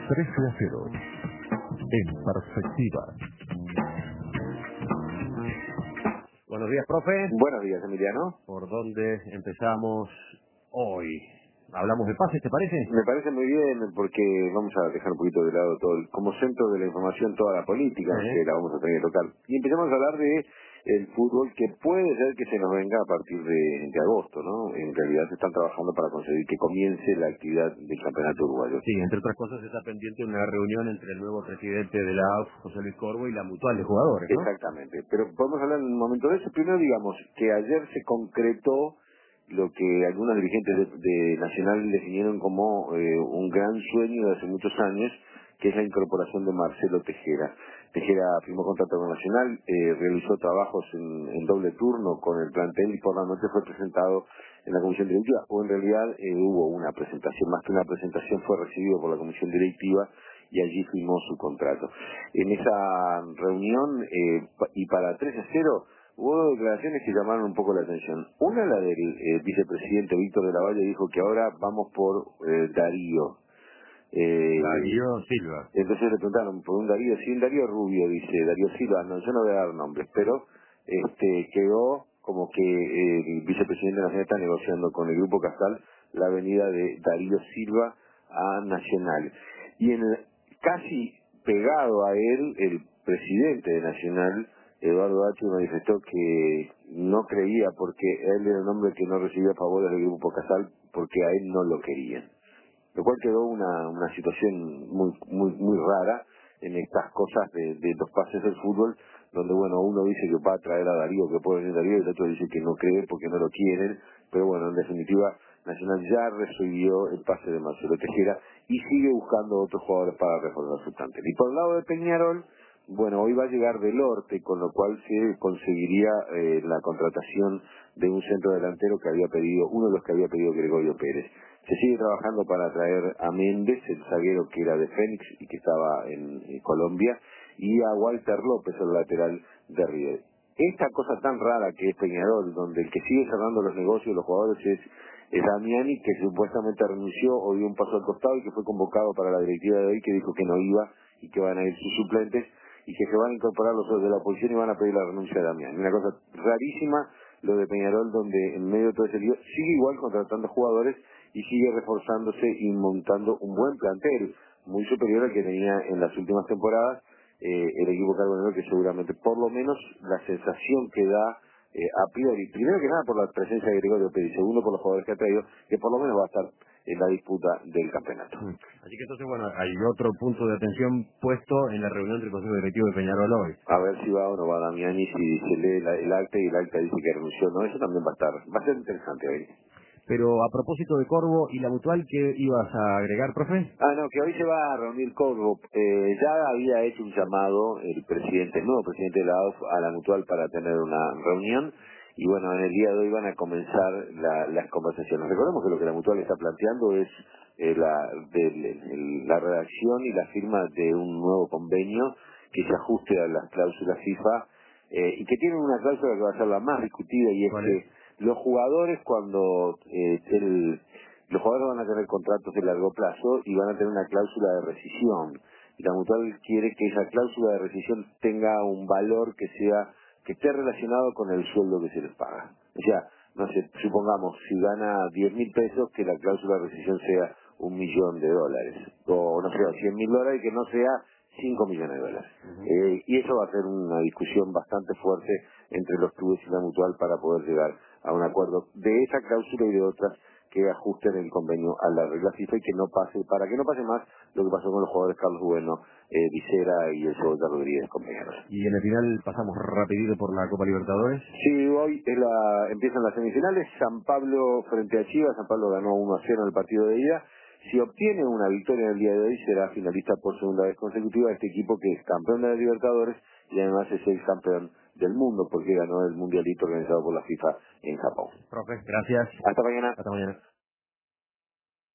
13-0. En perspectiva. Buenos días, profe. Buenos días, Emiliano. ¿Por dónde empezamos hoy? ¿Hablamos de pases, te parece? Me parece muy bien porque vamos a dejar un poquito de lado todo como centro de la información toda la política, que la vamos a tener que tocar. Y empezamos a hablar de el fútbol, que puede ser que se nos venga a partir de agosto, ¿no? En realidad se están trabajando para conseguir que comience la actividad del campeonato uruguayo. Sí, entre otras cosas está pendiente una reunión entre el nuevo presidente de la AUF, José Luis Corvo, y la mutual de jugadores, ¿no? Exactamente, pero podemos hablar en un momento de eso. Primero digamos que ayer se concretó lo que algunos dirigentes de Nacional definieron como un gran sueño de hace muchos años, que es la incorporación de Marcelo Tejera. Tejera firmó contrato con Nacional, realizó trabajos en doble turno con el plantel y por la noche fue presentado en la comisión directiva, o en realidad hubo una presentación, más que una presentación fue recibido por la comisión directiva y allí firmó su contrato. En esa reunión, y para 13-0, hubo declaraciones que llamaron un poco la atención. Una, la del vicepresidente Víctor de la Valle, dijo que ahora vamos por Darío. Darío Silva. Entonces le preguntaron por un Darío, sí, un Darío Rubio, dice Darío Silva. No, yo no voy a dar nombres, pero quedó como que el vicepresidente nacional está negociando con el Grupo Casal la venida de Darío Silva a Nacional. Y casi pegado a él, el presidente de Nacional, Eduardo H., manifestó que no creía porque él era un hombre que no recibía favores del Grupo Casal porque a él no lo querían. Lo cual quedó una situación muy rara en estas cosas de los pases del fútbol, donde bueno, uno dice que va a traer a Darío, que puede venir Darío, y el otro dice que no cree porque no lo quieren, pero bueno, en definitiva, Nacional ya recibió el pase de Marcelo Tejera y sigue buscando otros jugadores para reforzar su plantel. Y por el lado de Peñarol, bueno, hoy va a llegar Delorte, con lo cual se conseguiría la contratación de un centro delantero que había pedido, uno de los que había pedido Gregorio Pérez. Se sigue trabajando para traer a Méndez, el zaguero que era de Fénix y que estaba en Colombia, y a Walter López, el lateral de River. Esta cosa tan rara que es Peñarol, donde el que sigue cerrando los negocios, los jugadores, es Damiani, que supuestamente renunció o dio un paso al costado y que fue convocado para la directiva de hoy, que dijo que no iba y que van a ir sus suplentes y que se van a incorporar los de la oposición y van a pedir la renuncia de Damiani. Una cosa rarísima lo de Peñarol, donde en medio de todo ese lío sigue igual contratando jugadores y sigue reforzándose y montando un buen plantel, muy superior al que tenía en las últimas temporadas el equipo carbonero, que seguramente, por lo menos, la sensación que da a priori, primero que nada por la presencia de Gregorio Pérez, segundo por los jugadores que ha traído, que por lo menos va a estar en la disputa del campeonato. Así que entonces, bueno, hay otro punto de atención puesto en la reunión del Consejo Directivo de Peñarol hoy. A ver si va o no va Damiani, si se lee el acta y el acta dice que renunció, no, eso también va a ser interesante hoy. Pero a propósito de Corvo y la mutual, ¿qué ibas a agregar, profe? No, que hoy se va a reunir Corvo. Ya había hecho un llamado el nuevo presidente de la AUF a la mutual para tener una reunión y bueno, en el día de hoy van a comenzar las conversaciones. Recordemos que lo que la mutual está planteando es la redacción y la firma de un nuevo convenio que se ajuste a las cláusulas FIFA y que tiene una cláusula que va a ser la más discutida y es que los jugadores los jugadores van a tener contratos de largo plazo y van a tener una cláusula de rescisión. Y la mutual quiere que esa cláusula de rescisión tenga un valor que esté relacionado con el sueldo que se les paga. O sea, no sé, supongamos, si gana 10.000 pesos, que la cláusula de rescisión sea $1.000.000. O no sé, $100.000, que no sea $5 millones. Y eso va a ser una discusión bastante fuerte entre los clubes y la mutual para poder llegar a un acuerdo de esa cláusula y de otras que ajusten el convenio a la regla FIFA y para que no pase más lo que pasó con los jugadores Carlos Bueno, Vicera y el Cebolla Rodríguez, compañeros. Y en el final pasamos rapidito por la Copa Libertadores. Sí, hoy empiezan las semifinales. San Pablo frente a Chivas. San Pablo ganó 1-0 en el partido de ida. Si obtiene una victoria en el día de hoy, será finalista por segunda vez consecutiva este equipo que es campeón de la Libertadores y además es el campeón del mundo porque ganó el mundialito organizado por la FIFA en Japón. Profe, gracias. Hasta mañana. Hasta mañana.